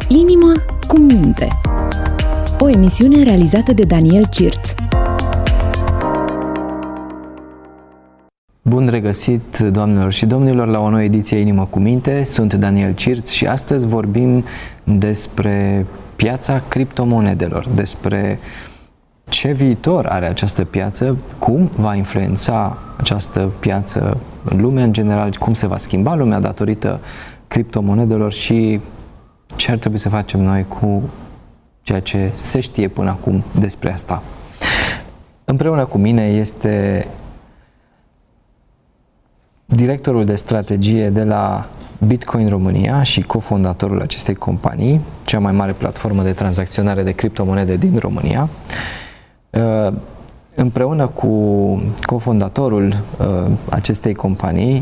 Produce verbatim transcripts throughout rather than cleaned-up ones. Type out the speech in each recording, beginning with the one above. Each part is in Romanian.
Inima cu minte. O emisiune realizată de Daniel Cirț. Bun regăsit, doamnelor și domnilor, la o nouă ediție Inima cu minte. Sunt Daniel Cirț și astăzi vorbim despre piața criptomonedelor, despre ce viitor are această piață, cum va influența această piață în lumea în general, cum se va schimba lumea datorită criptomonedelor și ce ar trebui să facem noi cu ceea ce se știe până acum despre asta. Împreună cu mine este directorul de strategie de la Bitcoin România și cofondatorul acestei companii, cea mai mare platformă de tranzacționare de criptomonede din România. Împreună cu cofondatorul acestei companii,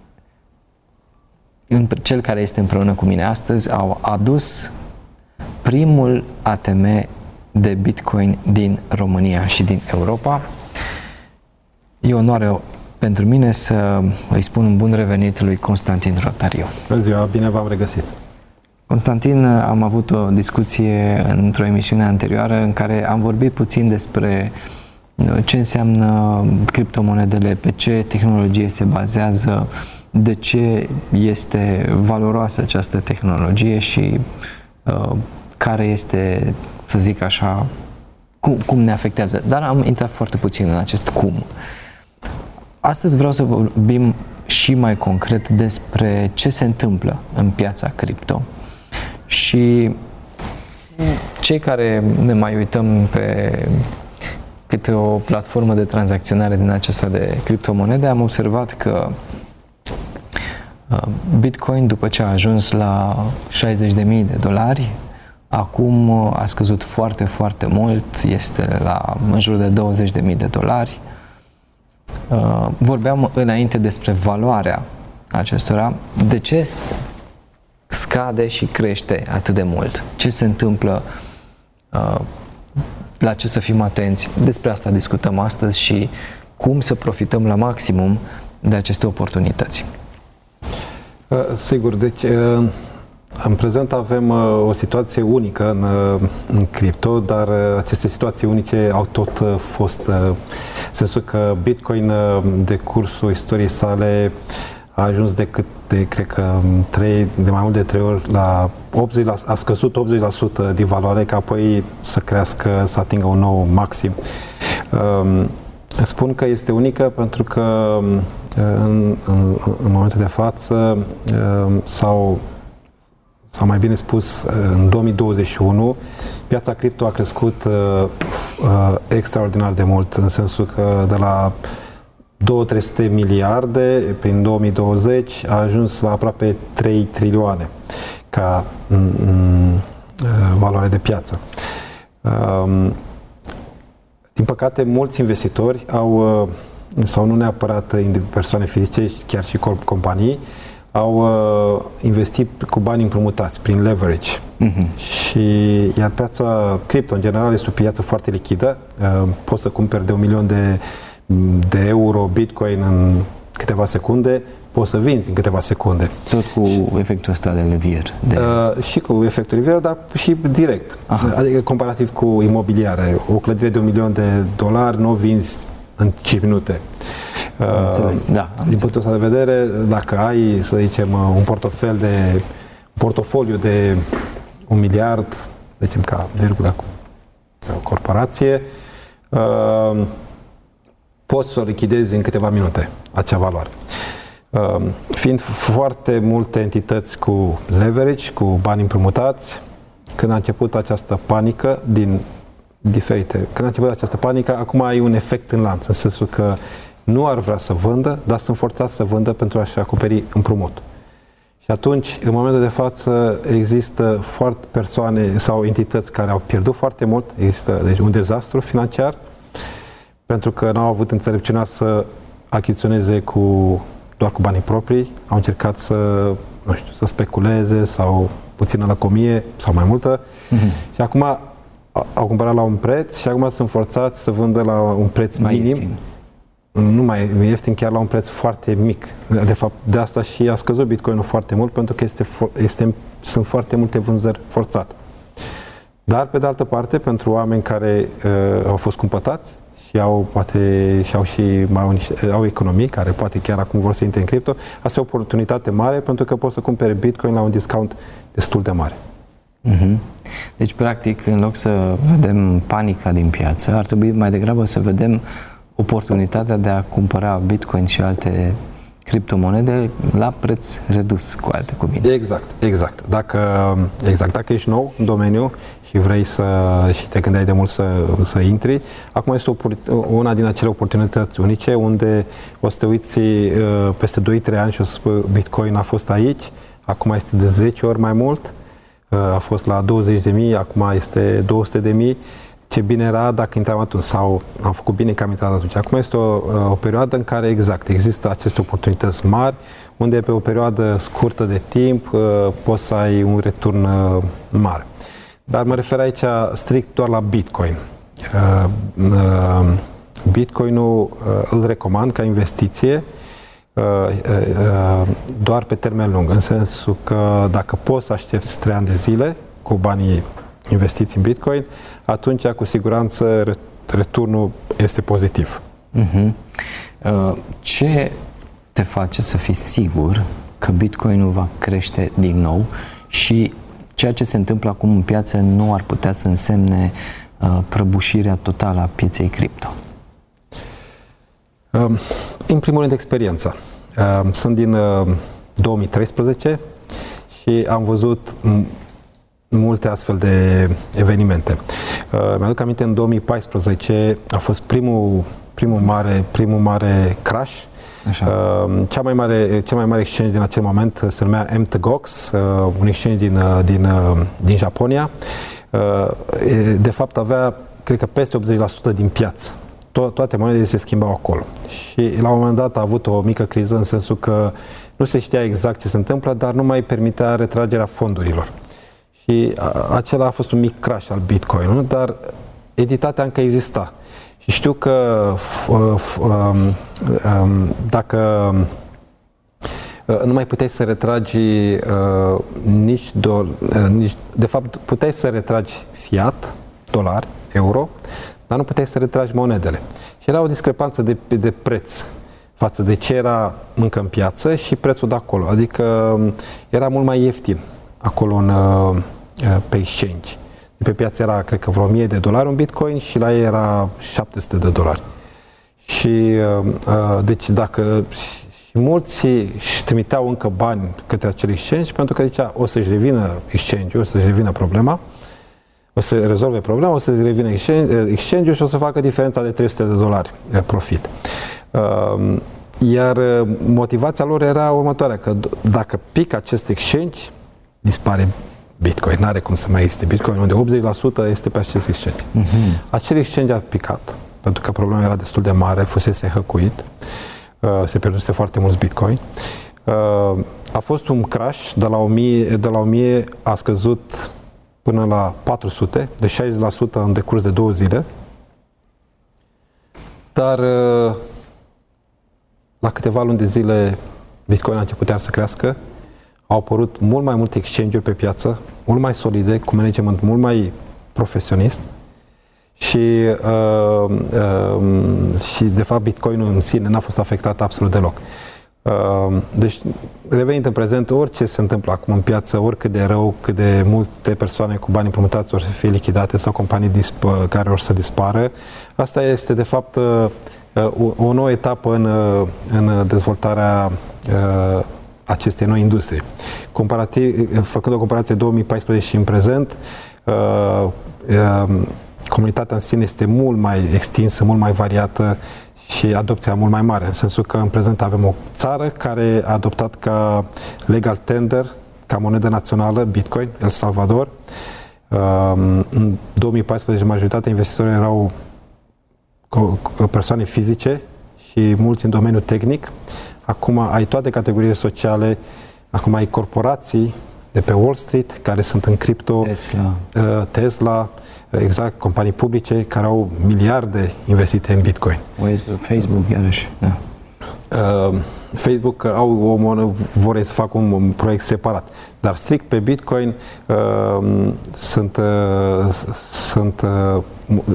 cel care este împreună cu mine astăzi, au adus primul A T M de Bitcoin din România și din Europa. E onoare pentru mine să îi spun un bun revenit lui Constantin Rotariu. Bună ziua, bine v-am regăsit! Constantin, am avut o discuție într-o emisiune anterioară în care am vorbit puțin despre ce înseamnă criptomonedele, pe ce tehnologie se bazează, de ce este valoroasă această tehnologie și uh, care este, să zic așa, cum, cum ne afectează. Dar am intrat foarte puțin în acest cum. Astăzi vreau să vorbim și mai concret despre ce se întâmplă în piața cripto. Și cei care ne mai uităm pe câte o platformă de tranzacționare din aceasta de criptomonede, am observat că Bitcoin, după ce a ajuns la șaizeci de mii de dolari, acum a scăzut foarte, foarte mult, este la în jur de douăzeci de mii de dolari. Vorbeam înainte despre valoarea acestora. De ce scade și crește atât de mult? Ce se întâmplă? La ce să fim atenți? Despre asta discutăm astăzi și cum să profităm la maximum de aceste oportunități. Sigur, deci în prezent avem o situație unică în, în cripto, dar aceste situații unice au tot fost, în sensul că Bitcoin, de cursul istoriei sale, a ajuns de cât de, cred că, trei, de mai mult de trei ori la optzeci la sută, a scăzut optzeci la sută din valoare, ca apoi să crească, să atingă un nou maxim. Spun că este unică pentru că în, în, în momentul de față sau, sau mai bine spus, în două mii douăzeci și unu, piața cripto a crescut uh, uh, extraordinar de mult, în sensul că de la două trei sute miliarde prin două mii douăzeci a ajuns la aproape trei trilioane ca um, valoare de piață. Um, din păcate, mulți investitori au, sau nu neapărat persoane fizice, chiar și companii, au uh, investit cu bani împrumutați, prin leverage. Uh-huh. Și, iar piața cripto, în general, este o piață foarte lichidă. Uh, poți să cumperi de un milion de, de euro Bitcoin în câteva secunde, poți să vinzi în câteva secunde. Tot cu efectul ăsta de levier. De... Uh, și cu efectul levier, dar și direct. Aha. Adică comparativ cu imobiliare. O clădire de un milion de dolari nu o vinzi în cinci minute. Am înțeles, da, am din punctul ăsta de vedere, dacă ai, să zicem, un portofel de un portofoliu de un miliard, să zicem, ca virgula cu o corporație, uh, poți să o lichidezi în câteva minute, acea valoare. Uh, fiind foarte multe entități cu leverage, cu bani împrumutați, când a început această panică din diferite, când a început această panică, acum ai un efect în lanț, în sensul că nu ar vrea să vândă, dar sunt forțați să vândă pentru a-și acoperi împrumutul. Și atunci, în momentul de față, există foarte persoane sau entități care au pierdut foarte mult, există deci, un dezastru financiar, pentru că n-au avut înțelepciunea să achiziționeze cu, doar cu banii proprii, au încercat să, nu știu, să speculeze sau puțină lăcomie sau mai multă. Mm-hmm. Și acum au cumpărat la un preț și acum sunt forțați să vândă la un preț mai minim. Ieftin. nu mai e ieftin, chiar la un preț foarte mic. De fapt, de asta și a scăzut Bitcoinul foarte mult, pentru că este, este, sunt foarte multe vânzări forțate. Dar, pe de altă parte, pentru oameni care uh, au fost cumpătați și au, poate, și au și mai au, niște, au economii, care poate chiar acum vor să intre în cripto, asta e o oportunitate mare, pentru că poți să cumpere Bitcoin la un discount destul de mare. Uh-huh. Deci, practic, în loc să vedem panica din piață, ar trebui mai degrabă să vedem oportunitatea de a cumpăra Bitcoin și alte criptomonede la preț redus, cu alte cuvinte. Exact, exact. Dacă, exact. Dacă ești nou în domeniu și vrei să, și te gândeai de mult să, să intri, acum este o, una din acele oportunități unice unde o să te uiți peste doi trei ani și o să spui Bitcoin a fost aici, acum este de zece ori mai mult, a fost la douăzeci de mii, acum este două sute de mii. Ce bine era dacă intram atunci, sau am făcut bine că am intrat atunci. Acum este o, o perioadă în care, exact, există aceste oportunități mari, unde pe o perioadă scurtă de timp poți să ai un return mare. Dar mă refer aici strict doar la Bitcoin. Bitcoinul îl recomand ca investiție doar pe termen lung, în sensul că dacă poți să aștepți trei ani de zile cu banii investiți în Bitcoin, atunci cu siguranță returnul este pozitiv. Uh-huh. Ce te face să fii sigur că Bitcoinul va crește din nou și ceea ce se întâmplă acum în piață nu ar putea să însemne uh, prăbușirea totală a pieței cripto? Uh, în primul rând, experiența. Uh, sunt din uh, două mii treisprezece și am văzut multe astfel de evenimente. Uh, mi-aduc aminte, în două mii paisprezece a fost primul, primul, mare, primul mare crash. Așa. Uh, cea mai mare, cel mai mare exchange din acel moment se numea M T G O X, uh, un exchange din, uh, din, uh, din Japonia. Uh, de fapt avea, cred că, peste optzeci la sută din piață. To- toate monedele se schimbau acolo. Și la un moment dat a avut o mică criză, în sensul că nu se știa exact ce se întâmplă, dar nu mai permitea retragerea fondurilor. Și acela a fost un mic crash al Bitcoin, dar entitatea încă exista. Și știu că f- f- um, um, dacă nu mai puteai să retragi uh, nici, do- uh, nici, de fapt puteai să retragi fiat, dolari, euro, dar nu puteai să retragi monedele. Și era o discrepanță de, de preț față de ce era încă în piață și prețul de acolo. Adică era mult mai ieftin acolo în, pe exchange. Pe piață era, cred că, vreo o mie de dolari un Bitcoin și la ei era șapte sute de dolari. Și deci dacă și mulți își trimiteau încă bani către acel exchange pentru că zicea o să-și revină exchange-ul, o să-și revină problema, o să rezolve problema, o să-și revină exchange-ul și o să facă diferența de trei sute de dolari profit. Iar motivația lor era următoarea, că dacă pică acest exchange, dispare Bitcoin. N-are cum să mai existe Bitcoin, unde optzeci la sută este pe acest exchange. Uh-huh. Acel exchange a picat, pentru că problema era destul de mare, fusese hăcuit, se pierduse foarte mulți Bitcoin. A fost un crash, de la o mie, de la o mie a scăzut până la patru sute, de șaizeci la sută în decurs de două zile. Dar la câteva luni de zile Bitcoin a început iar să crească. Au apărut mult mai multe exchange-uri pe piață, mult mai solide, cu management mult mai profesionist și, uh, uh, și de fapt Bitcoinul în sine n-a fost afectat absolut deloc. Uh, deci, revenind în prezent, orice se întâmplă acum în piață, oricât de rău, cât de multe persoane cu bani împrumutați or să fie lichidate sau companii disp- care or să dispară, asta este de fapt uh, o, o nouă etapă în, în dezvoltarea uh, acestei noi industrie. Comparativ, făcând o comparație două mii paisprezece și în prezent, uh, uh, comunitatea în sine este mult mai extinsă, mult mai variată și adopția mult mai mare, în sensul că în prezent avem o țară care a adoptat ca legal tender, ca monedă națională, Bitcoin, El Salvador. Uh, în două mii paisprezece majoritatea investitorilor erau persoane fizice și mulți în domeniul tehnic. Acum ai toate categoriile sociale, acum ai corporații de pe Wall Street, care sunt în cripto, Tesla, uh, Tesla, exact, companii publice care au miliarde investite în Bitcoin. Facebook, iarăși, da. Uh, Facebook au o monedă, vor să facă un, un proiect separat, dar strict pe Bitcoin uh, sunt, uh, sunt uh,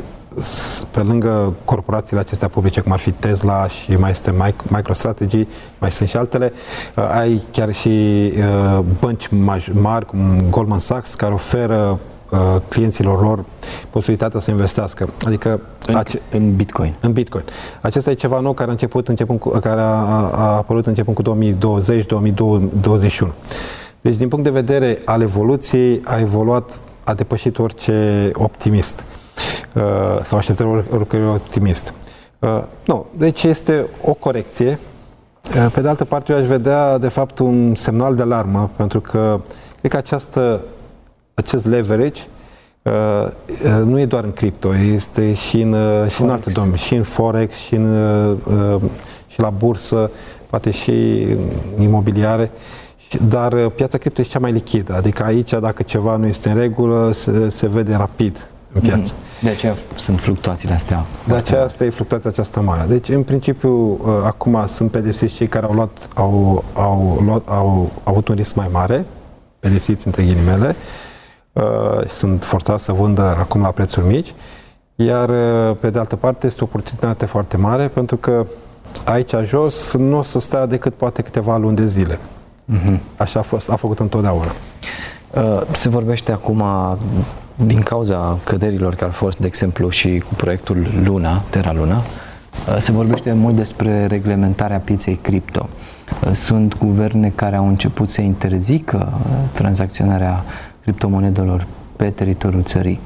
pe lângă corporațiile acestea publice, cum ar fi Tesla și mai este MicroStrategy, mai sunt și altele, uh, ai chiar și uh, bănci mari, cum Goldman Sachs, care oferă uh, clienților lor posibilitatea să investească. Adică în, ace- în Bitcoin. În Bitcoin. Acesta e ceva nou care a început, începând cu, care a, a apărut începând cu două mii douăzeci două mii douăzeci și unu. Deci, din punct de vedere al evoluției, a evoluat, a depășit orice optimist. Uh, sau așteptări oricărui optimist. Uh, nu, deci este o corecție. Uh, pe de altă parte, eu aș vedea, de fapt, un semnal de alarmă, pentru că cred că această, acest leverage uh, uh, nu e doar în cripto, este și în, uh, și în alte domenii, și în Forex, și, în, uh, și la bursă, poate și în imobiliare. Dar uh, piața cripto este cea mai lichidă, adică aici, dacă ceva nu este în regulă, se, se vede rapid în piață. De aceea sunt fluctuațiile astea. De aceea asta e fluctuația aceasta mare. Deci, în principiu, acum sunt pedepsiți cei care au luat, au, au, luat, au, au avut un risc mai mare, pedepsiți între ghilimele, uh, sunt forțați să vândă acum la prețuri mici, iar pe de altă parte este o oportunitate foarte mare, pentru că aici jos nu o să stea decât poate câteva luni de zile. Uh-huh. Așa a fost, a făcut întotdeauna. Uh, se vorbește acum, din cauza căderilor care au fost, de exemplu, și cu proiectul Luna, Terra Luna, se vorbește mult despre reglementarea pieței cripto. Sunt guverne care au început să interzică tranzacționarea criptomonedelor pe teritoriul țării.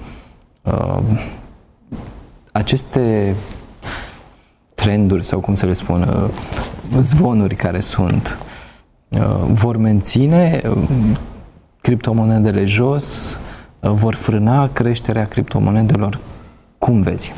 Aceste trenduri, sau cum să le spun, zvonuri care sunt, vor menține criptomonedele jos, vor frâna creșterea criptomonedelor? Cum vezi?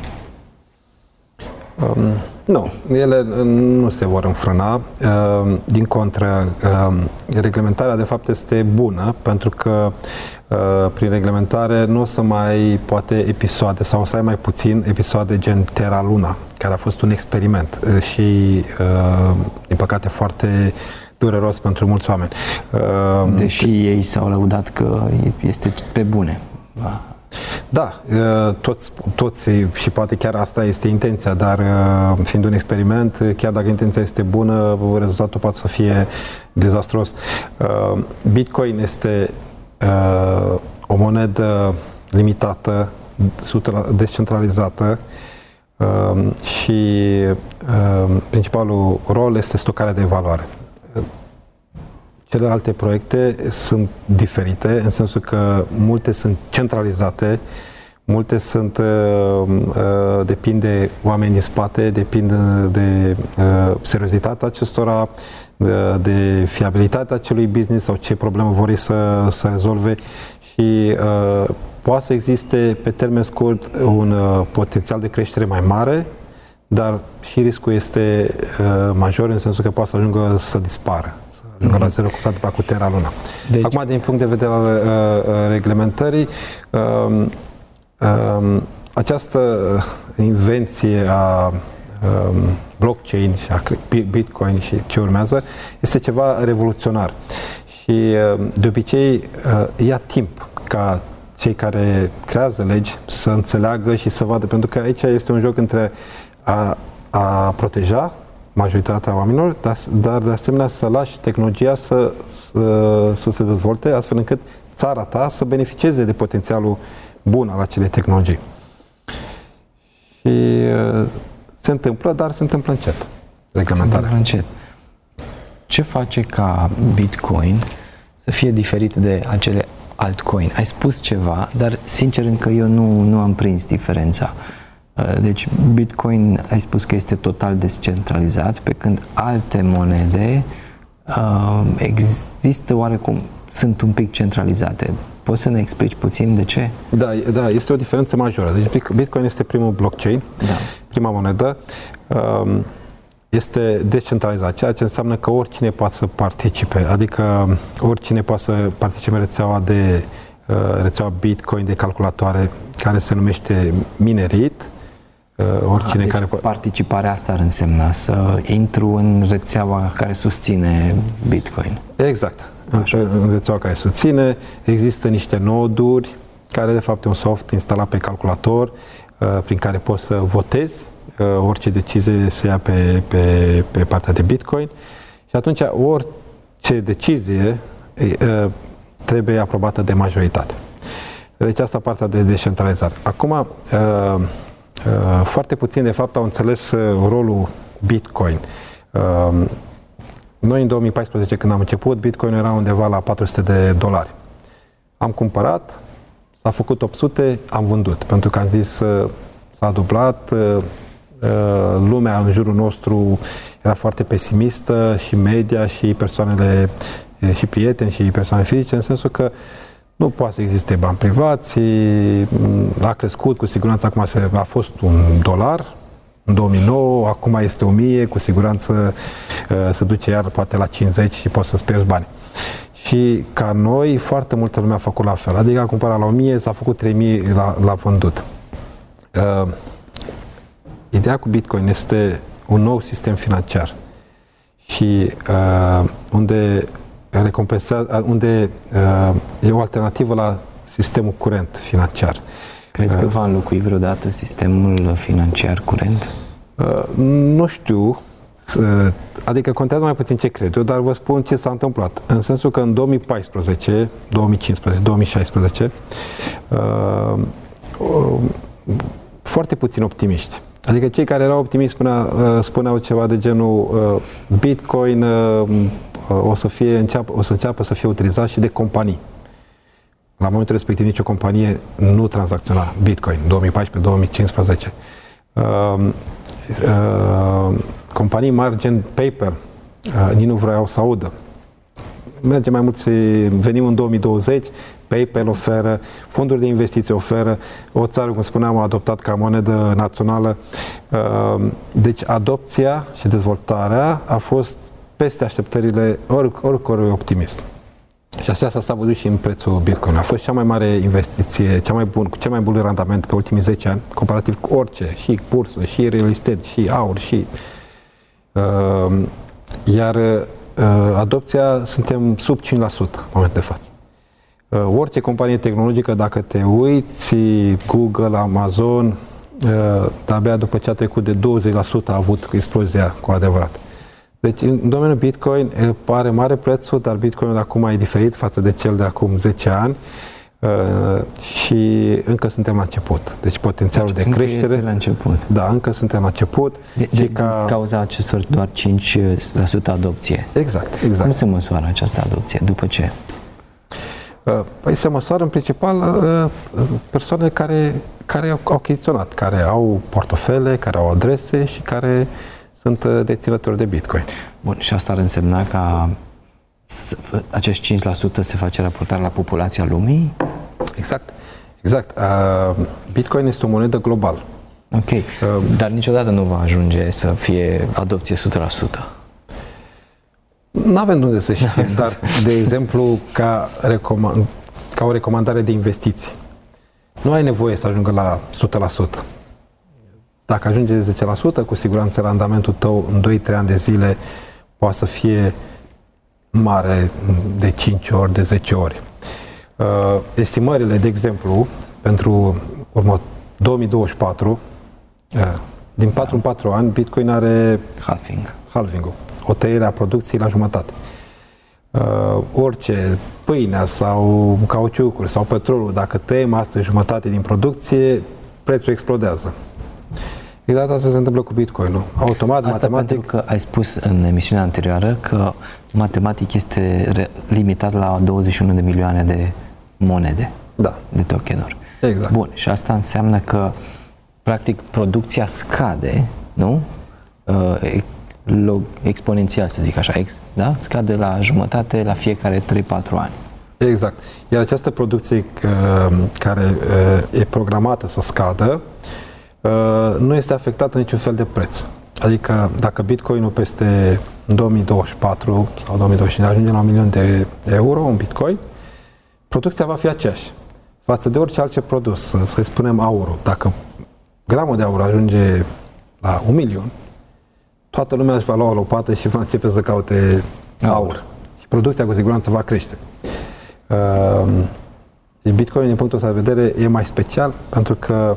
Um, nu, ele nu se vor înfrâna. Um, din contră, um, reglementarea de fapt este bună, pentru că uh, prin reglementare nu o să mai poate episoade sau o să ai mai puțin episoade gen Terra Luna, care a fost un experiment uh, și uh, din păcate foarte dureros pentru mulți oameni. Uh, Deși ei s-au lăudat că este pe bune. Da, toți, toți și poate chiar asta este intenția, dar fiind un experiment, chiar dacă intenția este bună, rezultatul poate să fie dezastruos. Bitcoin este o monedă limitată, descentralizată și principalul rol este stocarea de valoare. Celelalte proiecte sunt diferite, în sensul că multe sunt centralizate, multe sunt, uh, uh, depinde oameni din spate, depinde de uh, seriozitatea acestora, de, de fiabilitatea acelui business sau ce problemă vor ei să, să rezolve și uh, poate să existe pe termen scurt un uh, potențial de creștere mai mare, dar și riscul este uh, major în sensul că poate să ajungă să dispară. Mm-hmm. La zero, cum s-a întâmplat cu Terra Luna. Deci... Acum, din punct de vedere al uh, reglementării, uh, uh, această invenție a uh, blockchain și a Bitcoin și ce urmează este ceva revoluționar. Și uh, de obicei uh, ia timp ca cei care creează legi să înțeleagă și să vadă, pentru că aici este un joc între a, a proteja majoritatea oamenilor, dar, dar de asemenea să lași tehnologia să, să, să se dezvolte, astfel încât țara ta să beneficieze de potențialul bun al acelei tehnologii. Și uh, se întâmplă, dar se întâmplă încet. Reglementarea. Se întâmplă încet. Ce face ca Bitcoin să fie diferit de acele altcoin? Ai spus ceva, dar sincer încă eu nu, nu am prins diferența. Deci Bitcoin, ai spus că este total descentralizat, pe când alte monede uh, există oarecum, sunt un pic centralizate. Poți să ne explici puțin de ce? Da, da, este o diferență majoră. Deci Bitcoin este primul blockchain, da. Prima monedă. Uh, este descentralizat, ceea ce înseamnă că oricine poate să participe, adică oricine poate să participe în rețeaua de rețeaua Bitcoin de calculatoare care se numește Minerit. Oricine deci care participarea asta ar însemna să intru în rețeaua care susține Bitcoin. Exact. Așa. În rețeaua care susține, există niște noduri care de fapt e un soft instalat pe calculator prin care poți să votezi orice decizie se ia pe, pe, pe partea de Bitcoin și atunci orice decizie trebuie aprobată de majoritate. Deci asta partea de descentralizare. Acum, foarte puțin de fapt au înțeles rolul Bitcoin. Noi în două mii paisprezece când am început, Bitcoin era undeva la patru sute de dolari. Am cumpărat, s-a făcut opt sute, am vândut, pentru că am zis s-a dublat, lumea în jurul nostru era foarte pesimistă și media și persoanele și prieteni și persoane fizice, în sensul că nu poate să existe bani privați, a crescut, cu siguranță acum a fost un dolar, în două mii nouă, acum este o mie, cu siguranță se duce iar poate la cincizeci și poți să-ți pierzi bani. Și ca noi, foarte multă lume a făcut la fel, adică a cumpărat la o mie, s-a făcut trei mii la, la vândut. Uh, ideea cu Bitcoin este un nou sistem financiar și uh, unde recompensează, unde uh, e o alternativă la sistemul curent financiar. Crezi că va înlocui vreodată sistemul financiar curent? Uh, nu știu, uh, adică contează mai puțin ce cred eu, dar vă spun ce s-a întâmplat. În sensul că în două mii paisprezece, două mii cincisprezece, două mii șaisprezece, uh, uh, foarte puțin optimiști. Adică cei care erau optimiști spunea, uh, spuneau ceva de genul uh, Bitcoin uh, o să fie înceapă, o să înceapă să fie utilizat și de companii. La momentul respectiv nicio companie nu tranzacționa Bitcoin, două mii paisprezece două mii cincisprezece. Uh, uh, companii mari gen PayPal uh, nici nu vreau să audă. Merge mai mult, venim în două mii douăzeci, PayPal oferă, fonduri de investiții oferă, o țară, cum spuneam, a adoptat ca monedă națională. Uh, deci adopția și dezvoltarea a fost peste așteptările oricărui optimist. Și așa s-a văzut și în prețul Bitcoin. A fost cea mai mare investiție, cea mai bun, cu cel mai bun randament pe ultimii zece ani, comparativ cu orice, și bursă, și real estate, și aur, și... Uh, iar uh, adopția suntem sub cinci la sută în momentul de față. Uh, orice companie tehnologică, dacă te uiți, Google, Amazon, uh, de-abia după ce a trecut de douăzeci la sută a avut explozia cu adevărat. Deci, în domeniul Bitcoin pare mare prețul, dar Bitcoinul de acum e diferit față de cel de acum zece ani uh, și încă suntem la început. Deci, potențialul deci, de încă creștere... este la început. Da, încă suntem la început. De, de, ca... cauza acestor doar cinci la sută adopție. Exact, exact. Cum se măsoară această adopție? După ce? Uh, păi se măsoară în principal uh, persoane care, care au achiziționat, care au portofele, care au adrese și care sunt deținători de Bitcoin. Bun, și asta ar însemna că acești cinci la sută se face raportare la populația lumii? Exact. Exact. Uh, Bitcoin este o monedă globală. Ok. Uh, Dar niciodată nu va ajunge să fie adopție o sută la sută. Nu avem unde să știm, dar, de exemplu, ca, recomand, ca o recomandare de investiții. Nu ai nevoie să ajungă la o sută la sută. Dacă ajunge zece la sută, cu siguranță randamentul tău în doi trei ani de zile poate să fie mare de cinci ori, de zece ori. Uh, estimările, de exemplu, pentru urmă, două mii douăzeci și patru, uh, din patru în patru ani, Bitcoin are halving. halving-ul, o tăiere a producției la jumătate. Uh, orice, pâinea sau cauciucuri sau petrolul, dacă tăiem astăzi jumătate din producție, prețul explodează. Exact asta se întâmplă cu Bitcoin-ul. Automat, asta matematic... pentru că ai spus în emisiunea anterioară că matematic este limitat la douăzeci și unu de milioane de monede, da, de tokenuri. Exact. Bun, și asta înseamnă că practic producția scade, nu? Uh, exponențial, să zic așa, ex, da? Scade la jumătate la fiecare trei patru ani. Exact. Iar această producție uh, care uh, e programată să scadă, Uh, nu este afectată niciun fel de preț. Adică dacă Bitcoin-ul peste două mii douăzeci și patru sau două mii douăzeci și cinci ajunge la un milion de euro, un Bitcoin, producția va fi aceeași față de orice altce produs, să spunem aurul. Dacă gramul de aur ajunge la un milion, toată lumea își va lua o lopată și va începe să caute aur. aur. Și producția cu siguranță va crește. Deci Bitcoin, din punctul ăsta de vedere, e mai special pentru că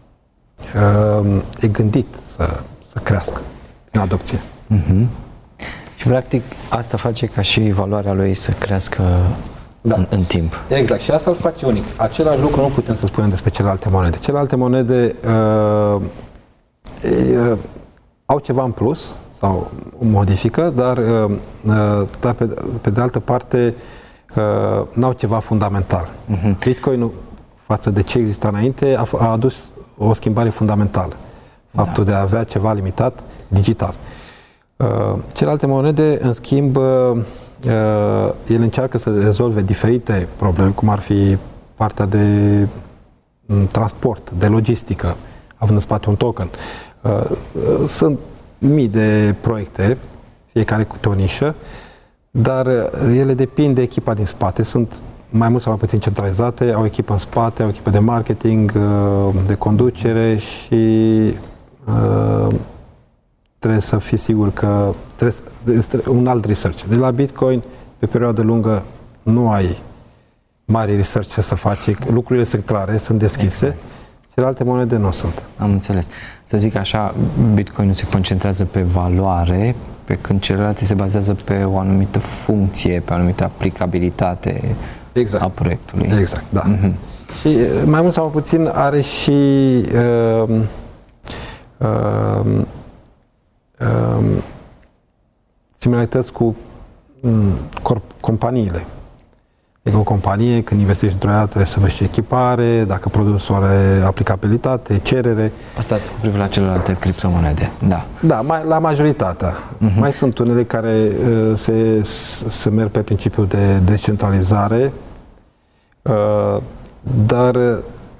e gândit să, să crească în adopție. Uh-huh. Și practic asta face ca și valoarea lui să crească da. în, în timp. Exact. Și asta îl face unic. Același lucru nu putem să spunem despre celelalte monede. Celelalte monede uh, uh, au ceva în plus sau modifică, dar, uh, uh, dar pe, pe de altă parte uh, n-au ceva fundamental. Uh-huh. Bitcoin-ul față de ce exista înainte a, a adus o schimbare fundamentală. Faptul da. de a avea ceva limitat digital. Uh, celelalte monede, în schimb, uh, ele încearcă să rezolve diferite probleme, cum ar fi partea de um, transport, de logistică, având în spate un token. Uh, uh, sunt mii de proiecte, fiecare cu o nișă, dar uh, ele depind de echipa din spate. Sunt mai mult sau mai puțin centralizate, au echipă în spate, au echipă de marketing, uh, de conducere și uh, trebuie să fii sigur că trebuie un alt research. De la Bitcoin, pe perioadă lungă, nu ai mari research ce să faci. Lucrurile sunt clare, sunt deschise. Exact. Celelalte monede nu sunt. Am înțeles. Să zic așa, Bitcoin se concentrează pe valoare, pe când celelalte se bazează pe o anumită funcție, pe o anumită aplicabilitate exact. a proiectului. Exact, da. Mm-hmm. Și mai mult sau mai puțin are și uh, uh, uh, similarități cu um, corp- companiile. Adică o companie, când investești într-o dată, trebuie să vezi echipare, dacă produsul are aplicabilitate, cerere. Asta cu privire la celelalte criptomonede, da. Da, mai, la majoritatea. Uh-huh. Mai sunt unele care uh, se, se merg pe principiul de decentralizare, uh, dar, uh,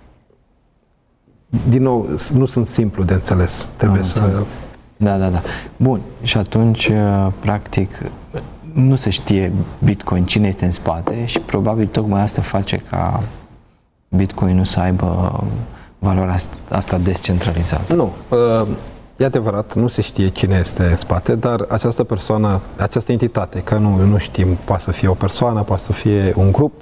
din nou, nu sunt simplu de înțeles. Trebuie Am să... înțeles. Da, da, da. Bun. Și atunci, uh, practic, nu se știe Bitcoin cine este în spate și probabil tocmai asta face ca Bitcoin-ul să aibă valoarea asta descentralizată. Nu. E adevărat, nu se știe cine este în spate, dar această persoană, această entitate, că nu, nu știm, poate să fie o persoană, poate să fie un grup,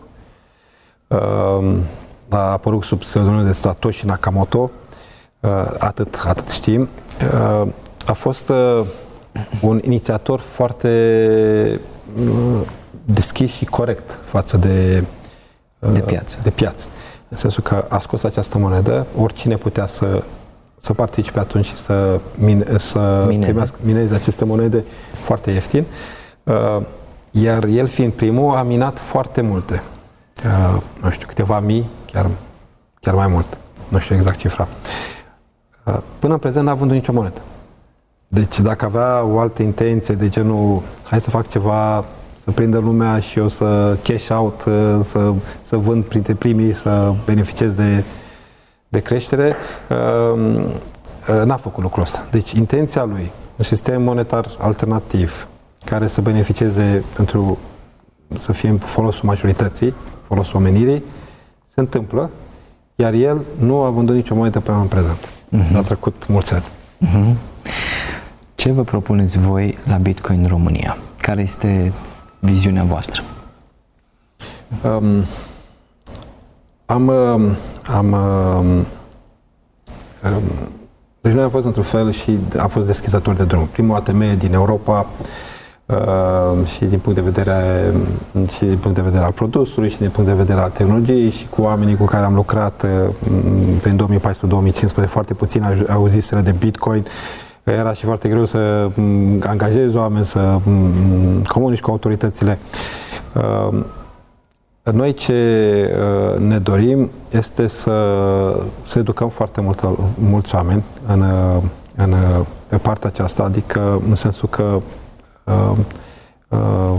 a apărut sub pseudonimul de Satoshi Nakamoto, atât, atât știm. A fost un inițiator foarte deschis și corect față de, de piață. de piață. În sensul că a scos această monedă, oricine putea să, să participe atunci și să, mine, să mineze. primească, mineze aceste monede foarte ieftin. Iar el fiind primul, a minat foarte multe. Nu știu, câteva mii, chiar, chiar mai mult. Nu știu exact cifra. Până în prezent n-a vândut nicio monedă. Deci dacă avea o altă intenție de genul, hai să fac ceva, să prindă lumea și eu să cash out, să, să vând printre primii, să beneficiez de, de creștere, n-a făcut lucrul ăsta. Deci intenția lui, un sistem monetar alternativ, care să beneficieze pentru să fie în folosul majorității, folosul omenirii, se întâmplă, iar el nu a vândut nicio monedă până în prezent. Uh-huh. A trecut mulți ani. Uh-huh. Ce vă propuneți voi la Bitcoin România? Care este viziunea voastră? Um, am, am, um, deci noi am fost într-un fel și am fost deschizători de drum. Primul A T M din Europa uh, și din punct de vedere și din punct de vedere al produsului și din punct de vedere al tehnologiei și cu oamenii cu care am lucrat uh, prin două mii paisprezece două mii cincisprezece, foarte puțin auziseră de Bitcoin. Era și foarte greu să angajezi oameni, să comunici cu autoritățile. Noi ce ne dorim este să, să educăm foarte mult, mulți oameni în, în, pe partea aceasta, adică în sensul că uh, uh,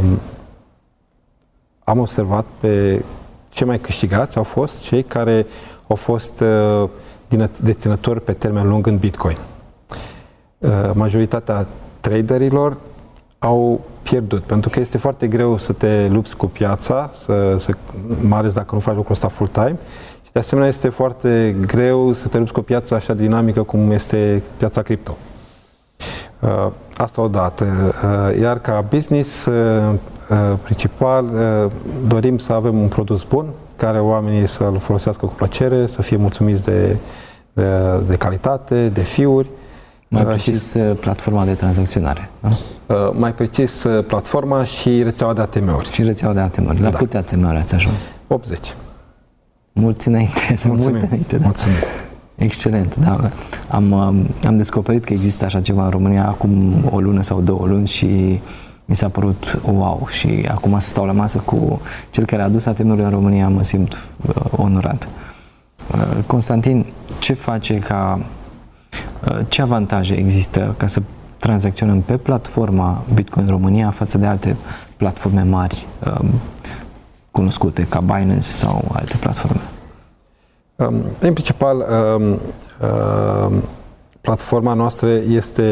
am observat pe cei mai câștigați au fost cei care au fost uh, deținători pe termen lung în Bitcoin. majoritatea traderilor au pierdut, pentru că este foarte greu să te lupți cu piața, să, să, mai ales dacă nu faci lucrul ăsta full-time. Și de asemenea este foarte greu să te lupți cu o piață așa dinamică cum este piața cripto. Asta odată. Iar ca business principal dorim să avem un produs bun, care oamenii să-l folosească cu plăcere, să fie mulțumiți de, de, de calitate, de fiuri. Mai precis și, platforma de tranzacționare. Da? Mai precis platforma și rețeaua de A T M-uri. Și rețeaua de A T M-uri. La da. câte A T M-uri ați ajuns? optzeci. Mulți înainte. Mulțumim. Multe înainte, da. Mulțumim. Excelent, da. Am, am descoperit că există așa ceva în România acum o lună sau două luni și mi s-a părut wow. Și acum să stau la masă cu cel care a adus A T M-uri în România, mă simt uh, onorat. Uh, Constantin, ce face ca ce avantaje există ca să tranzacționăm pe platforma Bitcoin România față de alte platforme mari cunoscute ca Binance sau alte platforme? În principal, platforma noastră este,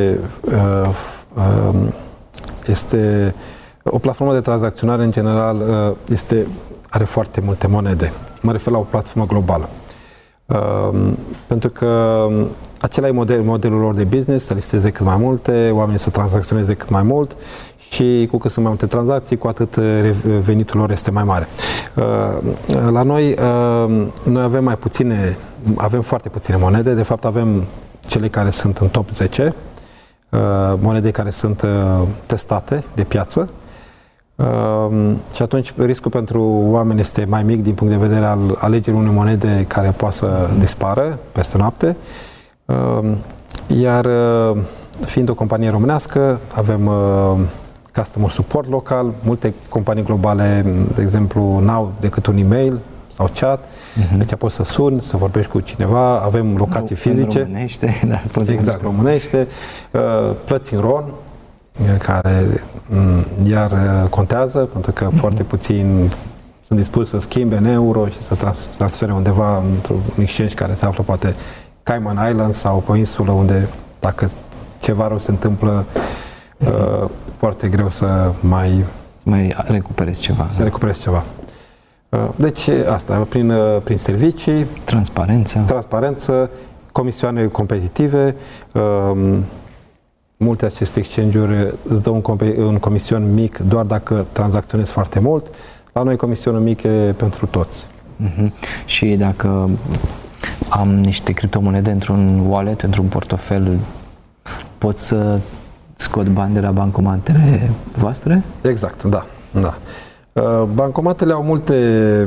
este o platformă de tranzacționare în general, este, are foarte multe monede. Mă refer la o platformă globală. Uh, pentru că acela e model, modelul lor de business, să listeze cât mai multe, oamenii să tranzacționeze cât mai mult și cu cât sunt mai multe tranzacții, cu atât venitul lor este mai mare. Uh, la noi, uh, noi avem mai puține, avem foarte puține monede, de fapt avem cele care sunt în top zece, uh, monede care sunt uh, testate de piață. Uh, și atunci riscul pentru oameni este mai mic din punct de vedere al alegerii unei monede care poate să dispară peste noapte. Uh, iar uh, fiind o companie românească, avem uh, customer support local, multe companii globale, de exemplu, n-au decât un e-mail sau chat, uh-huh. deci poți să suni, să vorbești cu cineva, avem locații no, fizice. Românește, da, poți exact, românește, uh, plăți în ron, care iar contează, pentru că mm-hmm. foarte puțini sunt dispuși să schimbe în euro și să trans- transfere undeva într-un exchange care se află poate Cayman Islands sau pe o insulă unde dacă ceva rău se întâmplă mm-hmm. uh, foarte greu să mai mai recuperezi ceva. Să da. recuperezi ceva. Uh, deci asta, prin, uh, prin servicii, transparență, transparență, comisioane competitive, uh, multe aceste exchange-uri îți dă un, un comision mic doar dacă tranzacționezi foarte mult. La noi comisionul mic e pentru toți. Uh-huh. Și dacă am niște criptomonede într-un wallet, într-un portofel, pot să scot bani de la bancomatele voastre? Exact, da. da. Bancomatele au multe...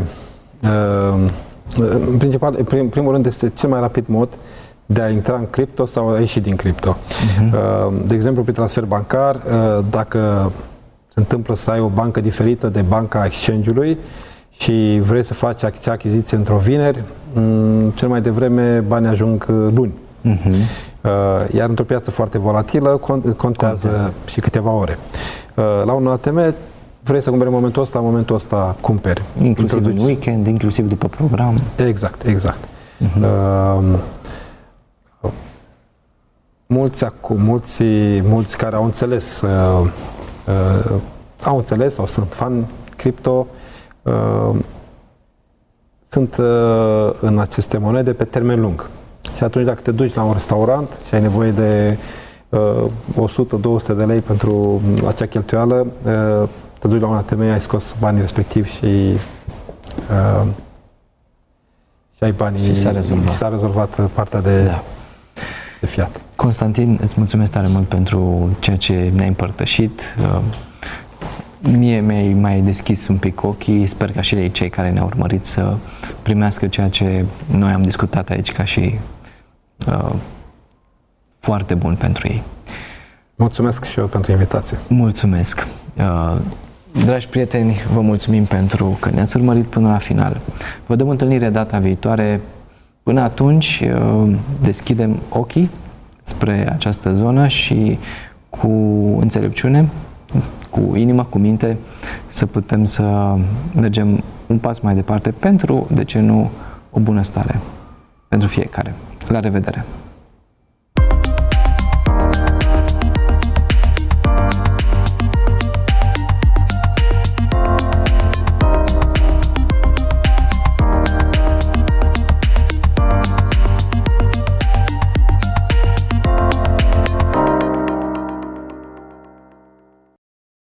În principal, în primul rând, este cel mai rapid mod de a intra în cripto sau a ieși din cripto. Uh-huh. De exemplu, prin transfer bancar, dacă se întâmplă să ai o bancă diferită de banca exchange-ului și vrei să faci acea achiziție într-o vineri, cel mai devreme banii ajung luni. Uh-huh. Iar într-o piață foarte volatilă contează, contează și câteva ore. La un A T M vrei să cumperi în momentul ăsta, în momentul ăsta cumperi. Inclusiv Introduci. În weekend, inclusiv după program. Exact, exact. Uh-huh. Uh, Mulți acum, mulți, mulți care au înțeles, uh, uh, au înțeles sau sunt fan cripto, uh, sunt uh, în aceste monede pe termen lung. Și atunci dacă te duci la un restaurant și ai nevoie de uh, o sută două sute de lei pentru acea cheltuială, uh, te duci la un A T M, ai scos banii respectivi și uh, și ai banii și s-a rezolvat, s-a rezolvat partea de, da. de fiat. Constantin, îți mulțumesc tare mult pentru ceea ce ne-ai împărtășit. Mie mi-ai mai deschis un pic ochii, sper ca și cei care ne-au urmărit să primească ceea ce noi am discutat aici ca și uh, foarte bun pentru ei. Mulțumesc și eu pentru invitație. Mulțumesc. Uh, dragi prieteni, vă mulțumim pentru că ne-ați urmărit până la final. Vă dăm întâlnire data viitoare. Până atunci, uh, deschidem ochii spre această zonă și cu înțelepciune, cu inima, cu minte, să putem să mergem un pas mai departe pentru, de ce nu, o bună stare pentru fiecare. La revedere!